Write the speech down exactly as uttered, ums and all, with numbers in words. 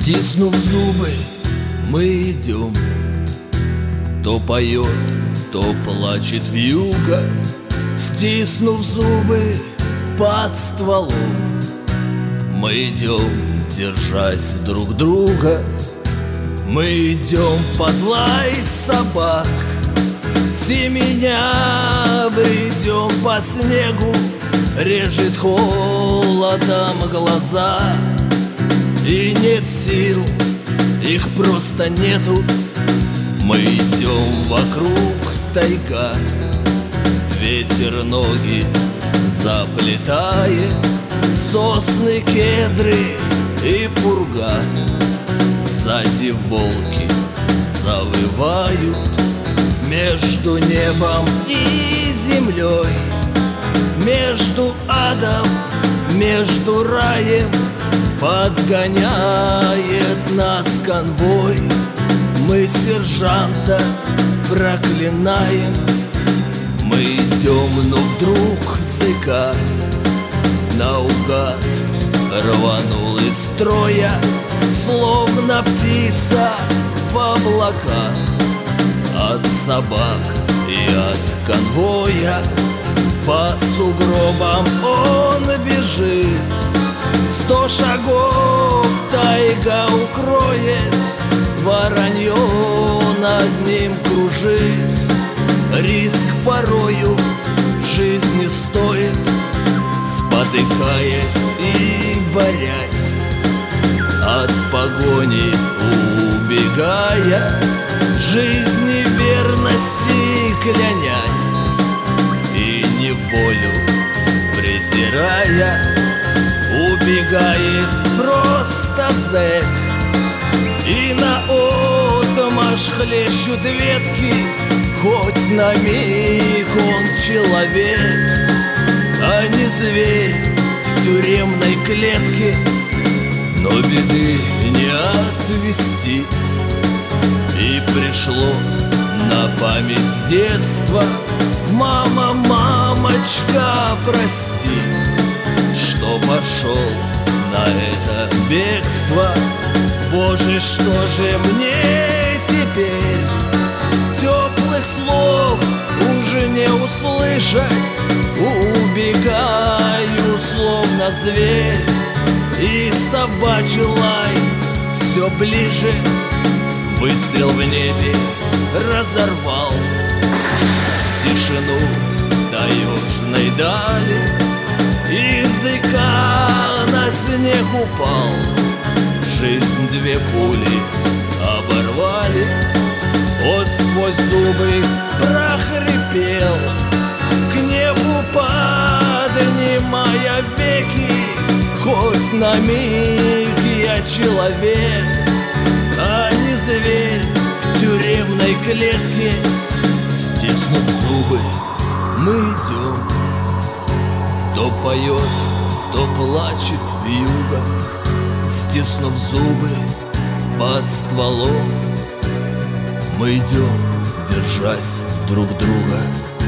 Стиснув зубы, мы идем. То поет, то плачет вьюга. Стиснув зубы под стволом, мы идем, держась друг друга. Мы идем под лай собак, семеня бредем по снегу. Режет холодом глаза, и нет сил, их просто нету. Мы идем вокруг тайга, ветер ноги заплетает, сосны, кедры и пурга. Сзади волки завывают между небом и землей, между адом, между раем. Подгоняет нас конвой, мы сержанта проклинаем. Мы идем, но вдруг зыка наугад рванул из строя, словно птица в облака. От собак и от конвоя по сугробам он бежит. Сто шагов тайга укроет, воронье над ним кружит. Риск порою жизни стоит, спотыкаясь и борясь, от погони убегая, жизни верности клянясь, и неволю презирая, убегает просто зэк. И наотмашь хлещут ветки, хоть на миг он человек, а не зверь в тюремной клетке. Но беды не отвести, и пришло на память детства. Мама, мамочка, прости, что пошел на это бегство. Боже, что же мне теперь? Теплых слов уже не услышать. Убегаю, словно зверь, и собачий лай все ближе. Выстрел в небе разорвал тишину до южной дали. Языка на снег упал, жизнь две пули оборвали. Он сквозь зубы прохрипел, к небу поднимая веки. Хоть на миг я человек, а не зверь в тюремной клетке. Стиснув зубы, мы идем. То поет, то плачет вьюга. Стиснув зубы под стволом, мы идем, держась друг друга.